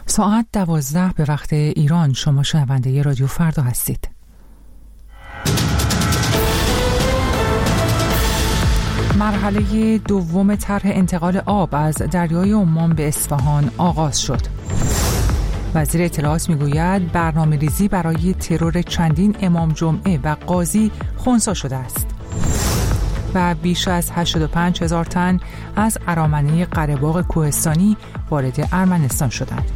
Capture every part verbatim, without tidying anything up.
ساعت دوازده به وقت ایران. شما شنونده رادیو فردا هستید. مرحله دوم طرح انتقال آب از دریای عمان به اصفهان آغاز شد. وزیر اطلاعات میگوید برنامه‌ریزی برای ترور چندین امام جمعه و قاضی خنثی شده است. و بیش از هشتاد و پنج هزار تن از ارامنه قره‌باغ کوهستانی وارد ارمنستان شدند.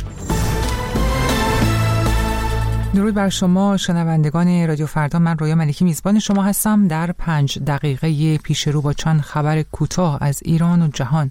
درود بر شما شنوندگان رادیو فردا. من رویا ملکی میزبان شما هستم در پنج دقیقه پیش رو با چند خبر کوتاه از ایران و جهان.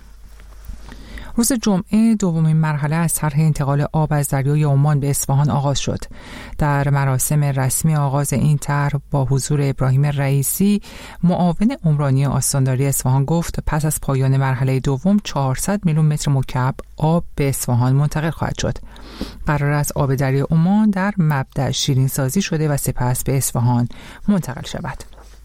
روز جمعه دومین مرحله از طرح انتقال آب از دریای عمان به اصفهان آغاز شد. در مراسم رسمی آغاز این طرح با حضور ابراهیم رئیسی، معاون عمرانی آستانداری اصفهان، گفت پس از پایان مرحله دوم چهارصد میلیون متر مکعب آب به اصفهان منتقل خواهد شد. قرار است آب دریای عمان در مبدأ شیرین سازی شده و سپس به اصفهان منتقل شود.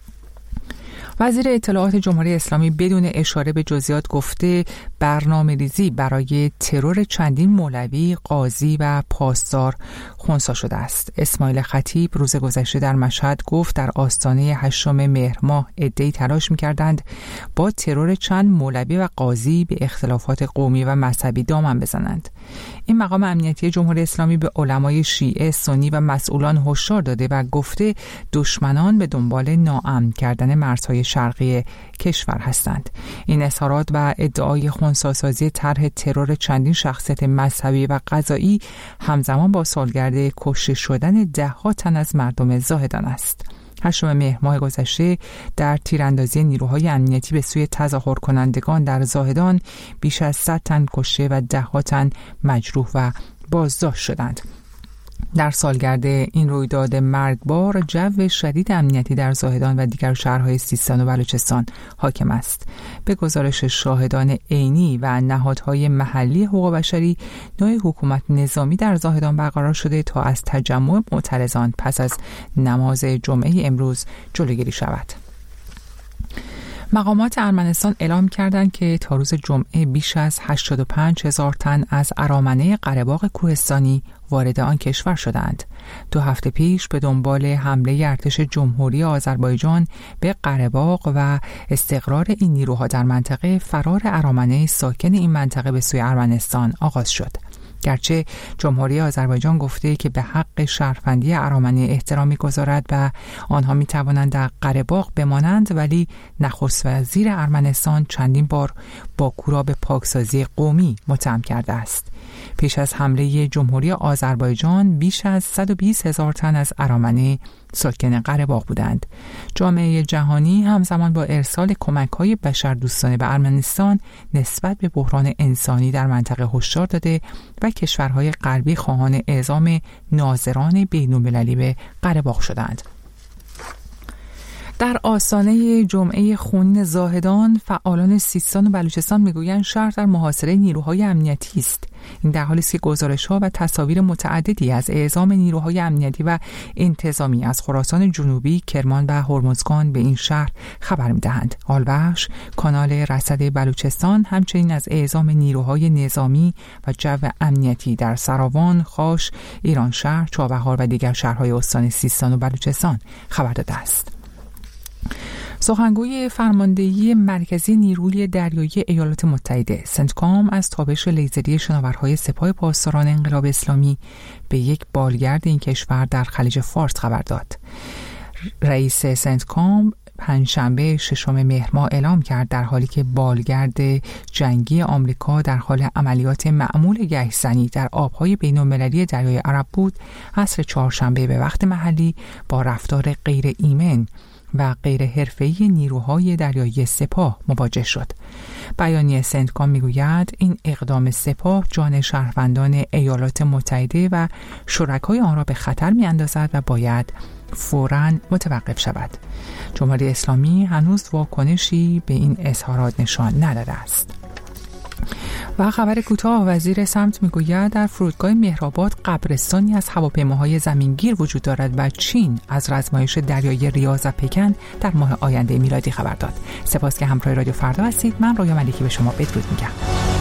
وزیر اطلاعات جمهوری اسلامی بدون اشاره به جزئیات گفته برنامه‌ریزی برای ترور چندین مولوی، قاضی و پاسدار خنثی شده است. اسماعیل خطیب روز گذشته در مشهد گفت در آستانه هشتم مهر ماه عده‌ای تلاش می‌کردند با ترور چند مولوی و قاضی به اختلافات قومی و مذهبی دامن بزنند. این مقام امنیتی جمهوری اسلامی به علمای شیعه، سنی و مسئولان هشدار داده و گفته دشمنان به دنبال ناامن کردن مرزهای شرقی کشور هستند. این اظهارات و ادعای خنثی‌سازی طرح ترور چندین شخصیت مذهبی و قضایی همزمان با سالگرد کشته شدن ده‌ها تن از مردم زاهدان است. هشتم مهر ماه گذشته در تیراندازی نیروهای امنیتی به سوی تظاهر کنندگان در زاهدان بیش از صد تن کشته و ده‌ها تن مجروح و بازداشت شدند. در سالگرد این رویداد مرگبار جو شدید امنیتی در زاهدان و دیگر شهرهای سیستان و بلوچستان حاکم است. به گزارش شاهدان عینی و نهادهای محلی حقوق بشری، نوع حکومت نظامی در زاهدان برقرار شده تا از تجمع معترضان پس از نماز جمعه امروز جلوگیری شود. مقامات ارمنستان اعلام کردند که تا روز جمعه بیش از هشتاد و پنج هزار تن از ارامنه قره‌باغ کوهستانی وارد آن کشور شدند. دو هفته پیش به دنبال حمله ارتش جمهوری آذربایجان به قره‌باغ و استقرار این نیروها در منطقه، فرار ارامنه ساکن این منطقه به سوی ارمنستان آغاز شد. گرچه جمهوری آذربایجان گفته که به حق شهروندی ارامنه احترام می‌گذارد و آنها می‌توانند در قره‌باغ بمانند، ولی نخست وزیر ارمنستان چندین بار باکو را به پاکسازی قومی متهم کرده است. پیش از حمله جمهوری آذربایجان بیش از صد و بیست هزار تن از ارامنه ساکن قره‌باغ بودند. جامعه جهانی همزمان با ارسال کمک‌های بشردوستانه به ارمنستان نسبت به بحران انسانی در منطقه هشدار داده و کشورهای غربی خواهان اعزام ناظران بین‌المللی به قره‌باغ شدند. در آستانه جمعه خونین زاهدان، فعالان سیستان و بلوچستان میگویند شهر در محاصره نیروهای امنیتی است. این در حالی است که گزارش‌ها و تصاویر متعددی از اعزام نیروهای امنیتی و انتظامی از خراسان جنوبی، کرمان و هرمزگان به این شهر خبر می‌دهند. آلوخش، کانال رصد بلوچستان همچنین از اعزام نیروهای نظامی و جو امنیتی در سراوان، خاش، ایرانشهر، چابهار و دیگر شهرهای استان سیستان و بلوچستان خبر داده است. سخنگوی فرماندهی مرکزی نیروی دریایی ایالات متحده سنتکام از تابش لیزری شناورهای سپاه پاسداران انقلاب اسلامی به یک بالگرد این کشور در خلیج فارس خبر داد. رئیس سنتکام پنجشنبه ششم مهر ماه اعلام کرد در حالی که بالگرد جنگی آمریکا در حال عملیات معمول گهستنی در آبهای بین‌المللی دریای عرب بود، عصر چهارشنبه به وقت محلی با رفتار غیر ایمن و غیر حرفه‌ای نیروهای دریایی سپاه مواجه شد. بیانیه سنتکام میگوید این اقدام سپاه جان شهروندان ایالات متحده و شرکای آن را به خطر می‌اندازد و باید فوراً متوقف شود. جمهوری اسلامی هنوز واکنشی به این اظهارات نشان نداده است. و خبر کوتاه، وزیر سمت میگوید در فرودگاه مهرآباد قبرستانی از هواپیماهای زمینگیر وجود دارد و چین از رزمایش دریایی ریاض و پکن در ماه آینده میلادی خبر داد. سپاس که همراه رادیو فردا هستید. من رویا ملکی به شما بدرود میگم.